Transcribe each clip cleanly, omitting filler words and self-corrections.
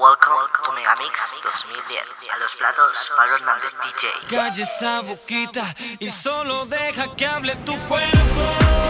Welcome to Megamix 2010. A los platos, Pablo Hernández, DJ. Calla esa boquita y solo deja que hable tu cuerpo.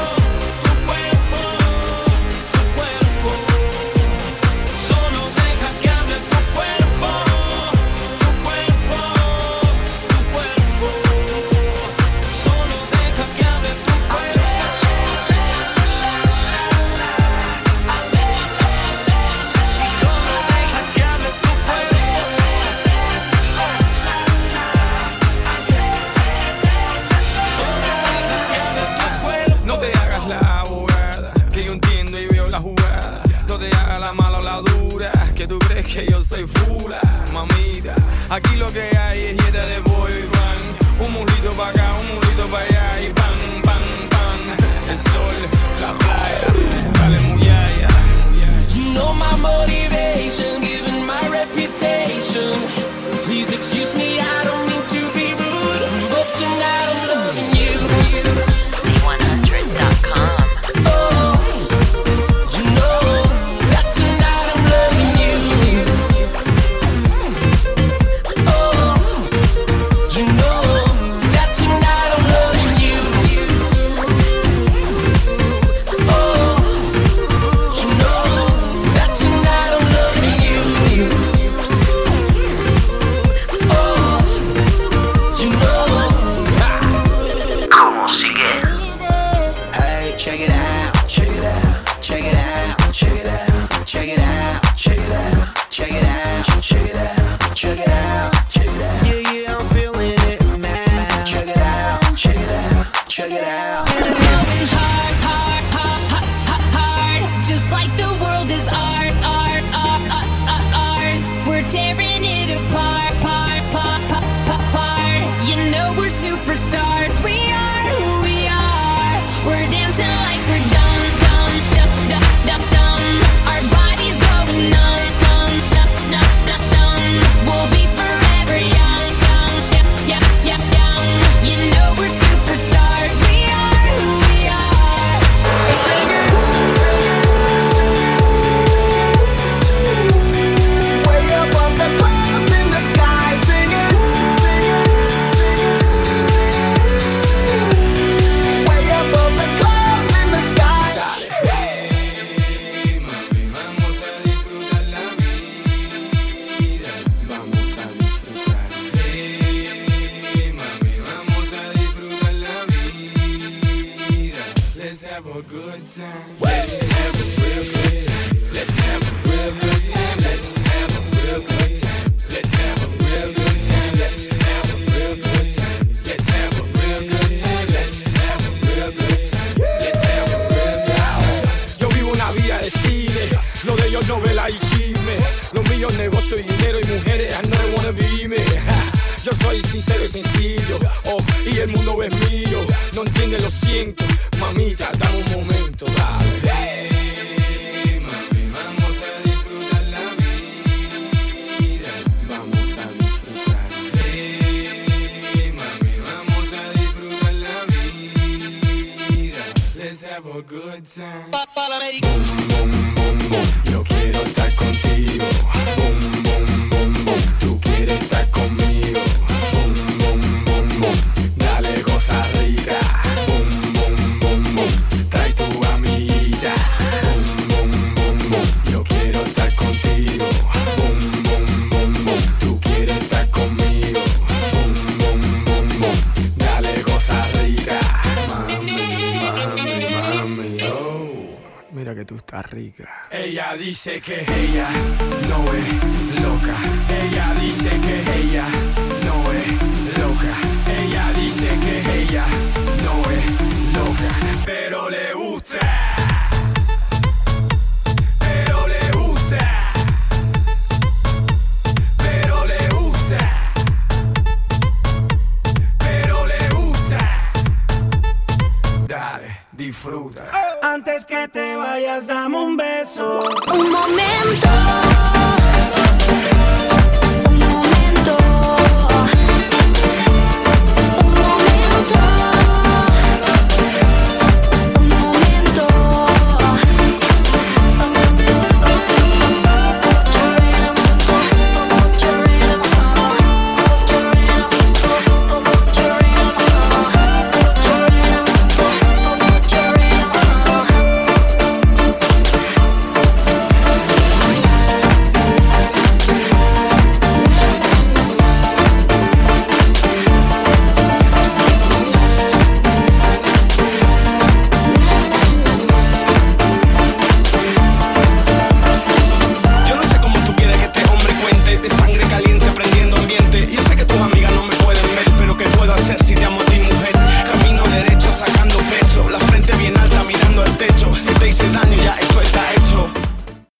Que yo soy fula, mamita. Aquí lo que hay es dieta de boy band. Un mulito pa' acá, un mulito pa' allá y pan, pan, pan. El sol, la playa, dale muyaya. You know my motivation, given my reputation. Please excuse me, I don't mean to be rude, but tonight I'm loving you. C100.com. Yo quiero estar contigo. Boom, boom, boom, boom. Tú quieres estar conmigo. Boom, boom, boom, boom. Dale cosa rica. Boom, boom, boom, boom. Trae tu amiguita. Boom, boom, boom, boom. Yo quiero estar contigo. Boom, boom, boom, boom. Tú quieres estar conmigo. Boom, boom, boom, boom. Dale cosa rica. Mami, oh. Mira que tú estás rica. Ella dice que ella no es loca. Ella dice que ella no es loca. Ella dice que ella no es loca. Pero le gusta. Pero le gusta. Pero le gusta. Pero le gusta. Dale, disfruta. Antes que te vayas, dame un beso. Un momento.